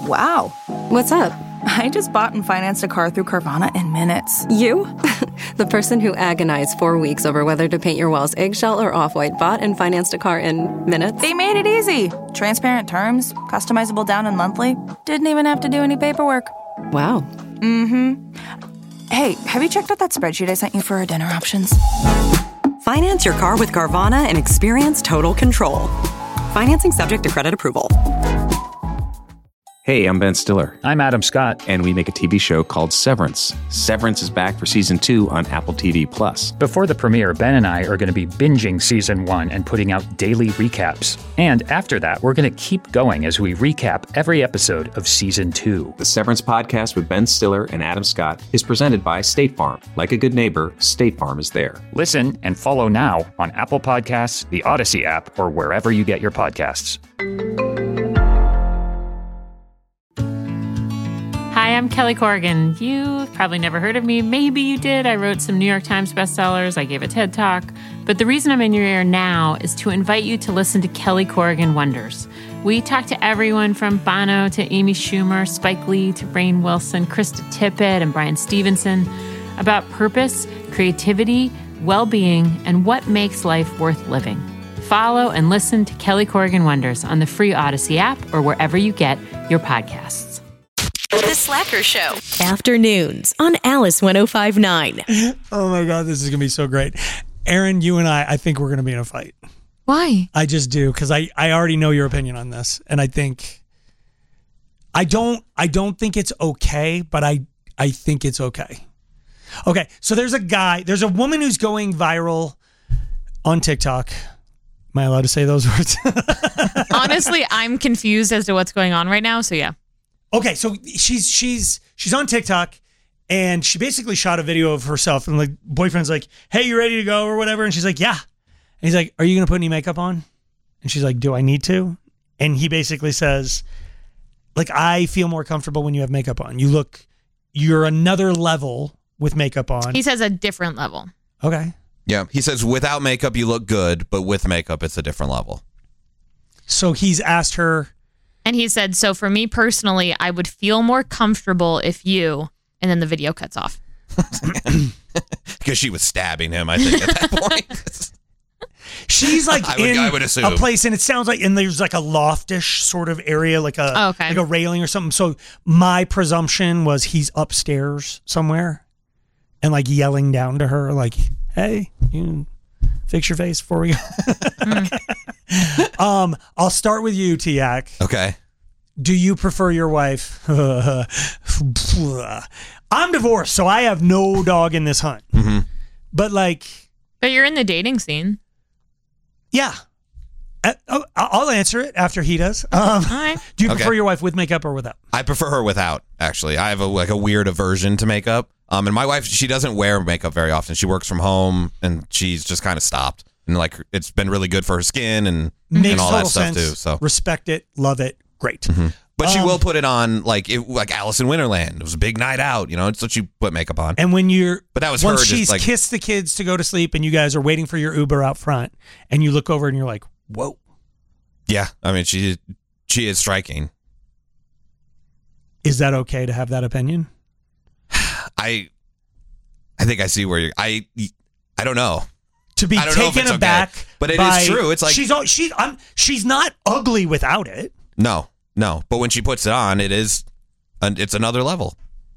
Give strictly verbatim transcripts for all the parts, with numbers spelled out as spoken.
Wow. What's up? I just bought and financed a car through Carvana in minutes. You? The person who agonized four weeks over whether to paint your walls eggshell or off-white bought and financed a car in minutes? They made it easy. Transparent terms, customizable down and monthly. Didn't even have to do any paperwork. Wow. Mm-hmm. Hey, have you checked out that spreadsheet I sent you for our dinner options? Finance your car with Carvana and experience total control. Financing subject to credit approval. Hey, I'm Ben Stiller. I'm Adam Scott. And we make a T V show called Severance. Severance is back for season two on Apple T V Plus. Before the premiere, Ben and I are going to be binging season one and putting out daily recaps. And after that, we're going to keep going as we recap every episode of season two. The Severance podcast with Ben Stiller and Adam Scott is presented by State Farm. Like a good neighbor, State Farm is there. Listen and follow now on Apple Podcasts, the Odyssey app, or wherever you get your podcasts. Hi, I'm Kelly Corrigan. You've probably never heard of me. Maybe you did. I wrote some New York Times bestsellers. I gave a TED Talk. But the reason I'm in your ear now is to invite you to listen to Kelly Corrigan Wonders. We talk to everyone from Bono to Amy Schumer, Spike Lee to Rainn Wilson, Krista Tippett, and Brian Stevenson about purpose, creativity, well-being, and what makes life worth living. Follow and listen to Kelly Corrigan Wonders on the free Odyssey app or wherever you get your podcasts. The Slacker Show. Afternoons on Alice one oh five point nine. Oh my God, this is going to be so great. Aaron, you and I, I think we're going to be in a fight. Why? I just do, because I, I already know your opinion on this. And I think, I don't, I don't think it's okay, but I, I think it's okay. Okay, so there's a guy, there's a woman who's going viral on TikTok. Am I allowed to say those words? Honestly, I'm confused as to what's going on right now, so yeah. Okay, so she's she's she's on TikTok, and she basically shot a video of herself, and like boyfriend's like, "Hey, you ready to go or whatever?" And she's like, "Yeah." And he's like, "Are you gonna put any makeup on?" And she's like, "Do I need to?" And he basically says, "Like, I feel more comfortable when you have makeup on. You look, you're another level with makeup on." He says a different level. Okay. Yeah, he says without makeup you look good, but with makeup it's a different level. So he's asked her. And he said, so for me personally, I would feel more comfortable if you, and then the video cuts off. Because she was stabbing him, I think, at that point. She's like I would, in I would assume. a place, and it sounds like, and there's like a loftish sort of area, like a oh, okay. like a railing or something. So my presumption was he's upstairs somewhere, and like yelling down to her, like, "Hey, you fix your face before we go." mm. Um, I'll start with you, Tiak. Okay. Do you prefer your wife? I'm divorced, so I have no dog in this hunt. Mm-hmm. But like, but you're in the dating scene. Yeah. I'll answer it after he does. Um, All right. Do you okay. prefer your wife with makeup or without? I prefer her without, actually. I have a like a weird aversion to makeup. Um, and my wife, she doesn't wear makeup very often. She works from home, and she's just kind of stopped. And like, it's been really good for her skin and, and all that stuff sense. too. So respect it, love it, great. Mm-hmm. But um, she will put it on like it, like Alice in Wonderland. It was a big night out, you know. So she put makeup on. And when you're, but that was once her she's just, like, kissed the kids to go to sleep, and you guys are waiting for your Uber out front, and you look over and you're like, whoa. Yeah, I mean, she she is striking. Is that okay to have that opinion? I I think I see where you're. I I don't know. To be taken aback, okay, but it by, is true. It's like she's she's I'm, she's not ugly without it. No, no. But when she puts it on, it is, it's another level.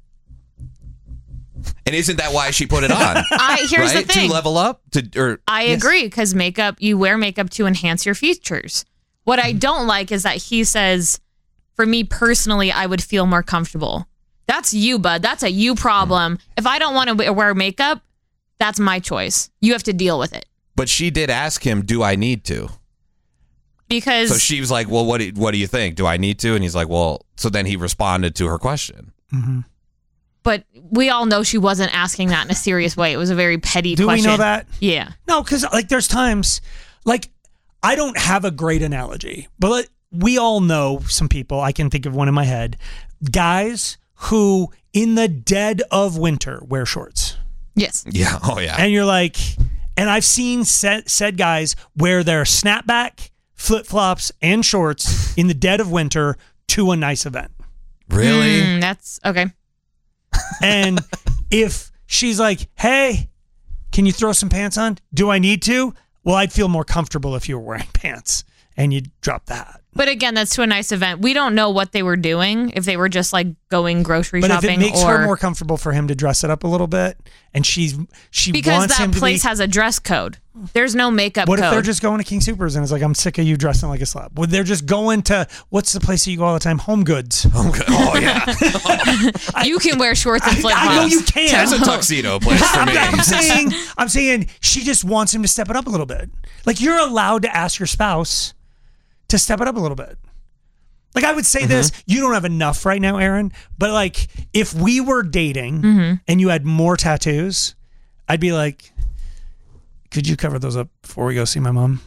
And isn't that why she put it on? I, here's right? the thing. To level up? To, or, I yes. agree, because makeup, you wear makeup to enhance your features. What I don't like is that he says, for me personally, I would feel more comfortable. That's you, bud. That's a you problem. If I don't want to wear makeup, that's my choice. You have to deal with it. But she did ask him, do I need to? Because... So she was like, well, what do, what do you think? Do I need to? And he's like, well, so then he responded to her question. Mm-hmm. But we all know she wasn't asking that in a serious way. It was a very petty Do question. we know that? Yeah. No, because like there's times, like I don't have a great analogy, but like, we all know some people, I can think of one in my head, guys who in the dead of winter wear shorts. Yes. Yeah. Oh, yeah. And you're like, and I've seen said, said guys wear their snapback, flip-flops, and shorts in the dead of winter to a nice event. Really? Mm, that's okay. And if she's like, hey, can you throw some pants on? Do I need to? Well, I'd feel more comfortable if you were wearing pants and you drop that. But again, that's to a nice event. We don't know what they were doing, if they were just like going grocery but shopping. But if it makes or, her more comfortable for him to dress it up a little bit, and she's she because wants that him to place be, has a dress code. There's no makeup what code. if they're just going to King Supers and it's like, I'm sick of you dressing like a slut? Well, they're just going to, what's the place that you go all the time? Home Goods. Home Goods. Oh, yeah. You can wear shorts and flip flops. I know you can. That's a tuxedo place for me. I'm saying, I'm saying she just wants him to step it up a little bit. Like, you're allowed to ask your spouse to step it up a little bit. Like, I would say mm-hmm. this, you don't have enough right now, Aaron, but like, if we were dating mm-hmm. and you had more tattoos, I'd be like, could you cover those up before we go see my mom?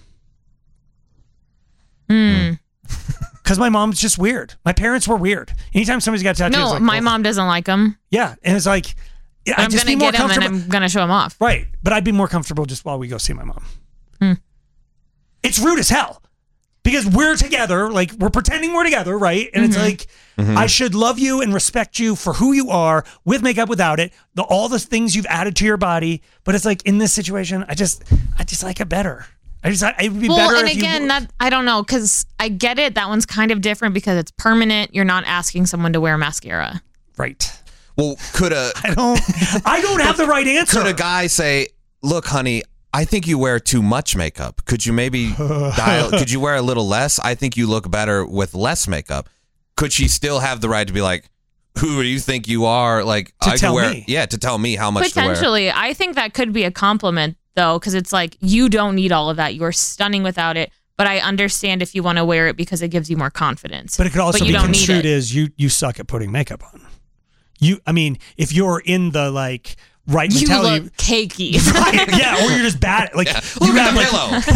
Mm. Because my mom's just weird. My parents were weird. Anytime somebody's got tattoos, no, like, my oh. mom doesn't like them. Yeah, and it's like, yeah, I'm I'd just gonna be more get him and comfortable. I'm gonna show him off. Right, but I'd be more comfortable just while we go see my mom. Hmm. It's rude as hell. Because we're together, like we're pretending we're together, right? And mm-hmm. it's like, mm-hmm. I should love you and respect you for who you are, with makeup, without it, the, all the things you've added to your body. But it's like, in this situation, I just, I just like it better. I just, it would be well, better and if again, you, that I don't know, because I get it. That one's kind of different because it's permanent. You're not asking someone to wear mascara. Right. Well, could a I don't, I don't have the right answer. Could a guy say, look, honey, I think you wear too much makeup. Could you maybe dial? Could you wear a little less? I think you look better with less makeup. Could she still have the right to be like, who do you think you are? Like, to I tell could wear, me. Yeah, to tell me how much Potentially. to wear. I think that could be a compliment, though, because it's like, you don't need all of that. You're stunning without it. But I understand if you want to wear it because it gives you more confidence. But it could also but be you don't construed need it. as you, you suck at putting makeup on. You, I mean, if you're in the like, right you mentality. look cakey. Right, yeah, or you're just bad at, like, Yeah. you Look have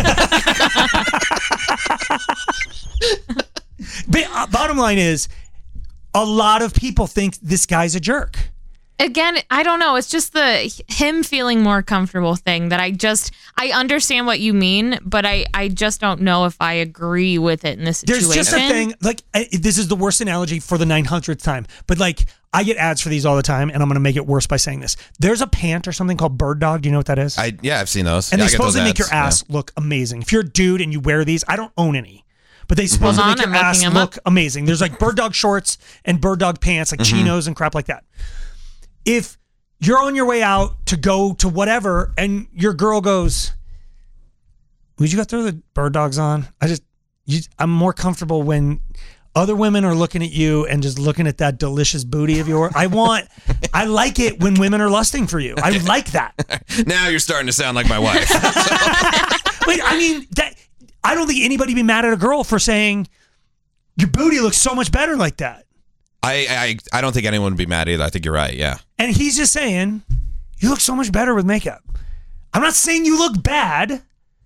at like, But, uh, bottom line is, a lot of people think this guy's a jerk. Again, I don't know. It's just the him feeling more comfortable thing that I just, I understand what you mean, but I, I just don't know if I agree with it in this situation. There's just a thing, like, I, this is the worst analogy for the nine hundredth time, but like, I get ads for these all the time, and I'm going to make it worse by saying this. There's a pant or something called Bird Dog. Do you know what that is? I Yeah, I've seen those. And yeah, they supposedly make your ass yeah. look amazing. If you're a dude and you wear these, I don't own any. But they supposedly Hold on, make your I'm ass looking 'em look up. amazing. There's like Bird Dog shorts and Bird Dog pants, like Mm-hmm. chinos and crap like that. If you're on your way out to go to whatever and your girl goes, would you go throw the Bird Dogs on? I just, you, I'm more comfortable when other women are looking at you and just looking at that delicious booty of yours. I want, I like it when women are lusting for you. I like that. Now you're starting to sound like my wife. Wait, I mean, that, I don't think anybody would be mad at a girl for saying your booty looks so much better like that. I, I I don't think anyone would be mad either. I think you're right. Yeah. And he's just saying, you look so much better with makeup. I'm not saying you look bad,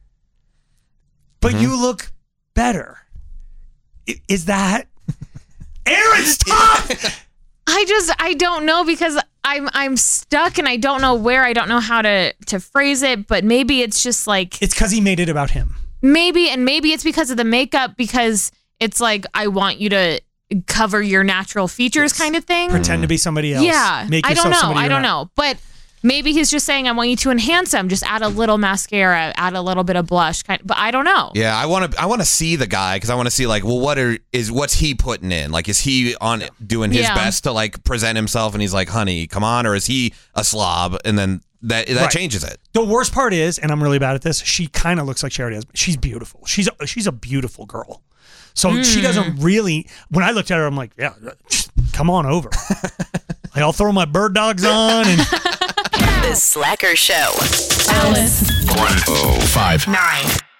but Mm-hmm. you look better. I- Is that Aaron? Stop! I just, I don't know because I'm, I'm stuck and I don't know where, I don't know how to, to phrase it, but maybe it's just like, It's because he made it about him. maybe, and maybe it's because of the makeup, because it's like, I want you to cover your natural features kind of thing. Pretend to be somebody else. Yeah. Make I don't yourself know. somebody I you're don't not. know. But maybe he's just saying, I want you to enhance them. Just add a little mascara, add a little bit of blush. Kind but I don't know. Yeah, I want to. I want to see the guy because I want to see like, well, what are is what's he putting in? Like, is he on doing his Yeah. best to like present himself? And he's like, honey, come on, or is he a slob? And then that that Right. changes it. The worst part is, and I'm really bad at this, she kind of looks like Charity Husband. She's beautiful. She's a, she's a beautiful girl. So Mm. she doesn't really, when I looked at her, I'm like, yeah, come on over. Like, I'll throw my Bird Dogs on. And The Slacker Show. Alice. one oh five Nine.